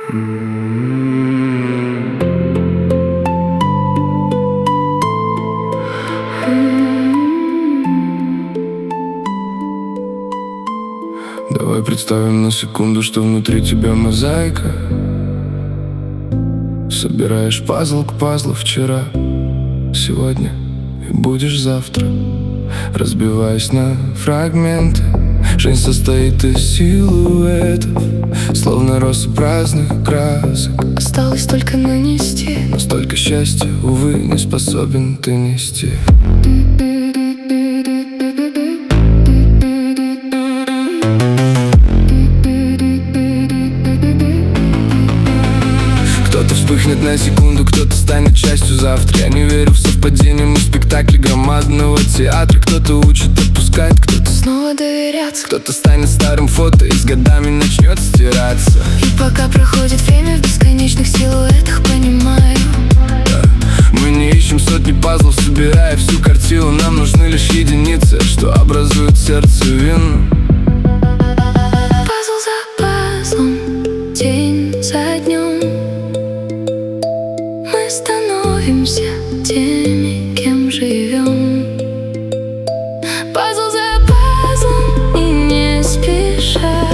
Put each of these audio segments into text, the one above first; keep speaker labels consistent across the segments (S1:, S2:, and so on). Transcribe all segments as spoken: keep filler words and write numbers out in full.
S1: Давай представим на секунду, что внутри тебя мозаика. Собираешь пазл к пазлу вчера, сегодня и будешь завтра, разбиваясь на фрагменты. Жизнь состоит из силуэтов, словно россыпь разных красок.
S2: Осталось только нанести,
S1: но столько счастья, увы, не способен ты нести. Кто-то вспыхнет на секунду, кто-то станет частью завтра. Я не верю в совпадение, мы в спектакле громадного театра. Кто-то учит отпускать, кто-то
S2: снова доверяться.
S1: Кто-то станет старым фото и с годами начнет стираться.
S2: И пока проходит время в бесконечных силуэтах, понимаю,
S1: да. Мы не ищем сотни пазлов, собирая всю картину. Нам нужны лишь единицы, что образуют сердцевину.
S2: Пазл за пазлом, день за днем, мы становимся теми, кем живем. Пазл за пазлом и не спеша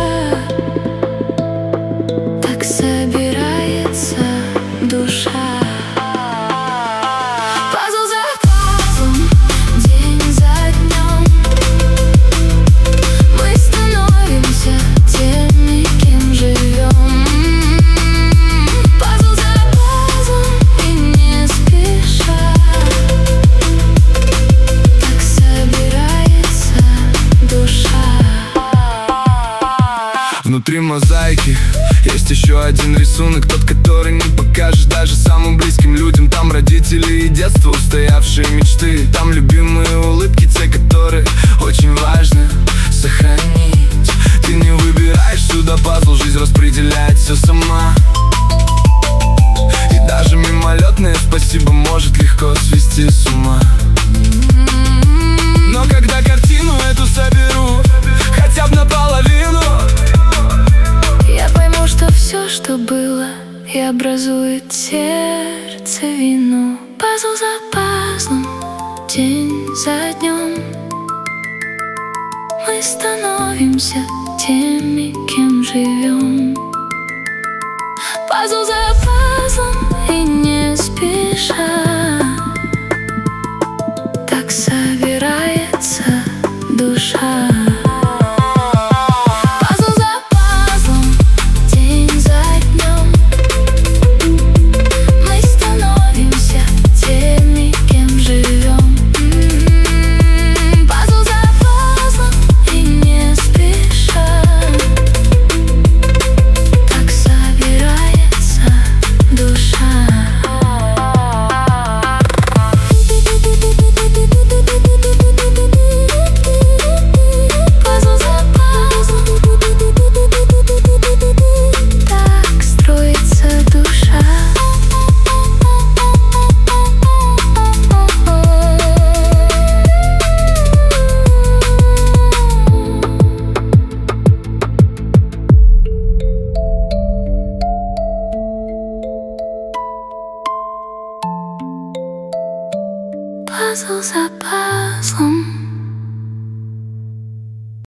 S2: так собирается душа. Пазл за пазлом, день за днем, мы становимся теми, кем живем. Пазл за пазлом и не спеша так собирается душа.
S1: Внутри мозаики есть еще один рисунок, тот, который не покажешь даже самым близким людям. Там родители и детство, устоявшие мечты. Там любимые улыбки, те, которые очень важно сохранить. Ты не выбираешь сюда пазл, жизнь распределяет все сама. И даже мимолетное спасибо может легко свести с ума. Но когда картину эту соберу, хотя бы наполовину,
S2: я пойму, что все, что было, и образует сердцевину. Пазл за пазлом, день за днем, мы становимся теми, кем живем.